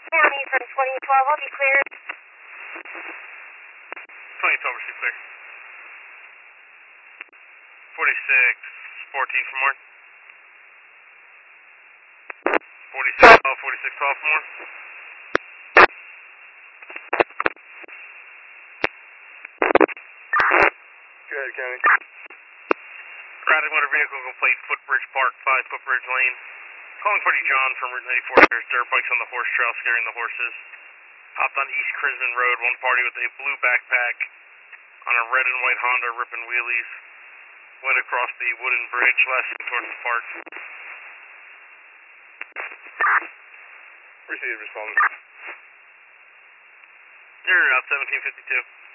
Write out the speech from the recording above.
County from 2012, I'll be cleared. 2012 received clear. 4614 for more. 4612 for more. Go ahead, County. Routing motor vehicle complete, Footbridge Park, 5 Footbridge Lane. Calling Party John from Route 94. There's dirt bikes on the horse trail scaring the horses. Hopped on East Crimson Road, one party with a blue backpack on a red and white Honda ripping wheelies. Went across the wooden bridge, lasting towards the park. Received, responding. You're out 1752.